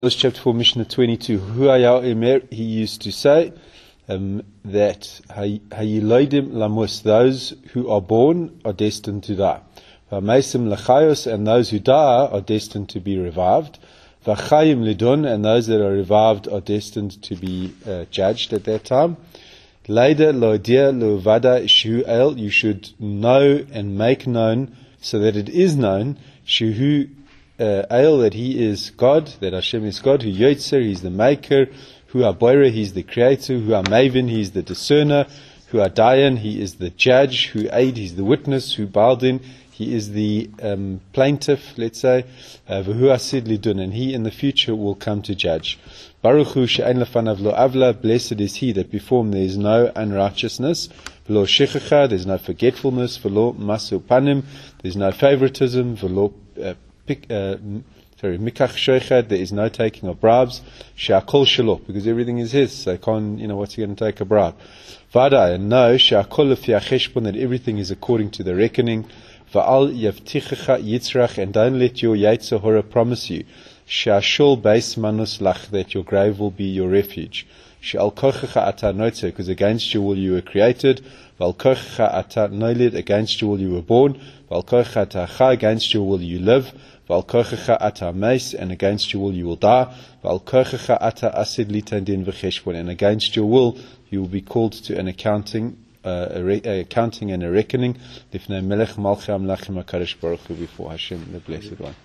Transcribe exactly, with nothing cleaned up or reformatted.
Chapter four, Mishnah twenty-two. Huayao Emer, he used to say um, that Hayiloidim Lamus, those who are born are destined to die. Vamaisim Lachayos, and those who die are destined to be revived. Vachayim Lidun, and those that are revived are destined to be uh, judged at that time. Leida Lodia Lovada Shu El, you should know and make known so that it is known. Shu Uh, Ale, that he is God, that Hashem is God, who Yotzer, he's the maker, who Aboira, he's the creator, who Maven, he's the discerner, who Dayan, he is the judge, who Aid, he's the witness, who Baldin, he is the um, plaintiff, let's say, V'hu Asid Lidun, and he in the future will come to judge. Baruch Hu she'ein lefanav lo avla, blessed is he that before him there is no unrighteousness, v'lo shechecha, there's no forgetfulness, v'lo masu panim, there's no favoritism, v'lo uh, Uh, sorry, mikach shoichad, there is no taking of bribes. She'akol shelo, because everything is his. So can't, you know, what's he going to take a bribe? Vada, and no, she'akol lefi hacheshbon, that everything is according to the reckoning. Va'al yavtichecha yitzrach, and don't let your yetzer hora promise you. She'ashol beis manus lach, that your grave will be your refuge. She'al kochecha ata notze, because against your will you were created. Va'al kochecha ata noilid, against your will you were born. Va'al kochecha ata cha, against your will you live. V'al kochecha ata meis, and against your will you will die. V'al kochecha ata asid litan din v'cheshbon, and against your will you will be called to an accounting, uh, a re- a accounting and a reckoning. Lifnei melech malchei amlachim hakadosh baruch hu, before Hashem, the Blessed One.